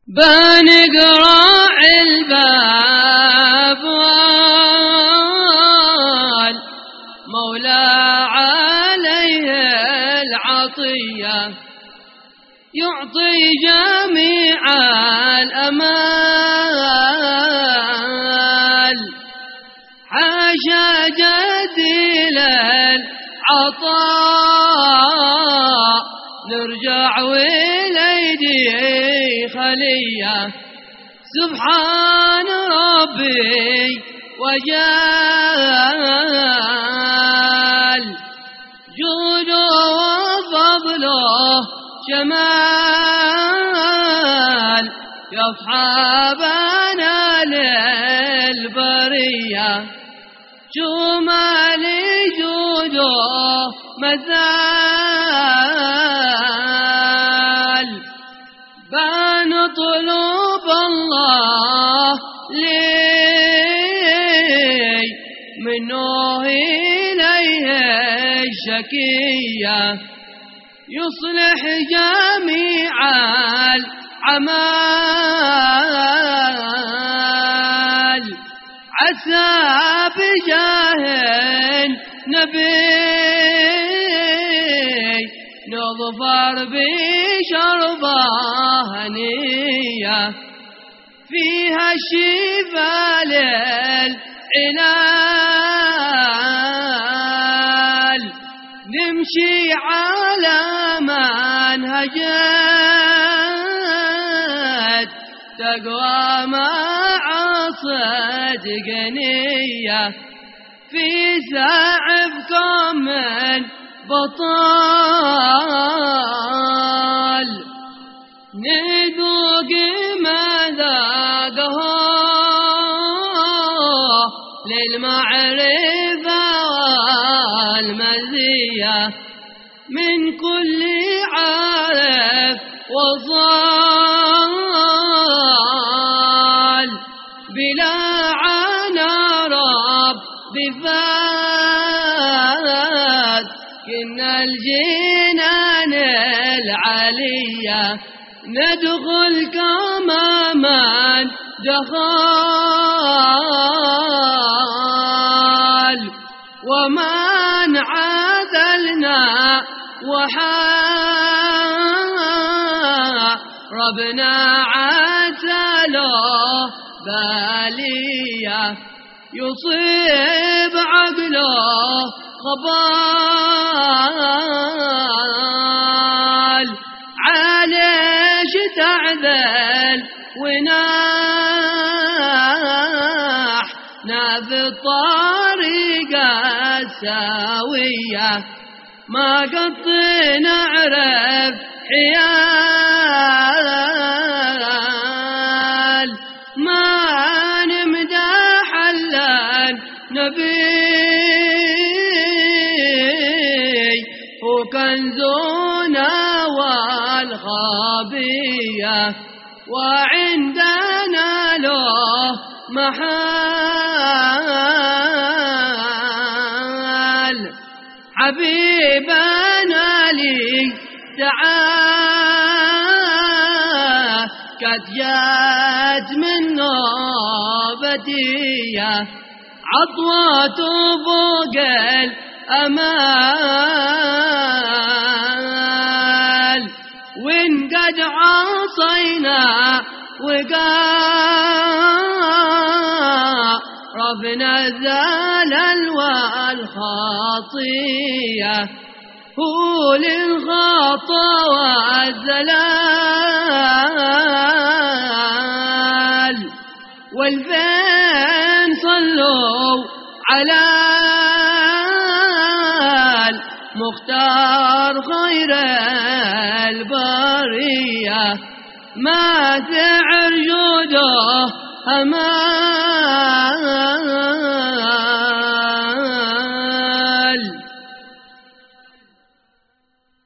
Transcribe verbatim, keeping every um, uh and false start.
بنقرع الباب والمولى عليه العطية يعطي جميع الأمال حاشا جديل العطاء نرجع وليدي خلية سبحان ربي وجال جوده وفضله جمال يصحابنا للبرية جمال جوده مزال بنطلب الله لي منه إليه الشكية يصلح جميع الأعمال عسى بجاه النبي نظفر بشربة هنية فيها الشفاء للعلال نمشي على منهجات تقوى مع صدق نية في سعفكم من بطال نذوق مذاقه للمعرفة والمزية من كل عارف وصال بلا عنا رب بفات كنا الجنان العلية ندخل كما من دخل ومن عذلنا وحاربنا عتله بالية يصيب عقله خبال عليش تعذل وناحنا في الطريقة الساوية ما قد نعرف حيال ما نمدح الا نبي وكنزنا والخبية وعندنا له محال حبيبنا لي تعال قد جات من نوبتية عطوة فوق الأمال وإن قد عصينا وقاربنا الزلل والخطية هو للخطا والزلال والفين صلوا على المختار خير البرية ما سعر جوده أمان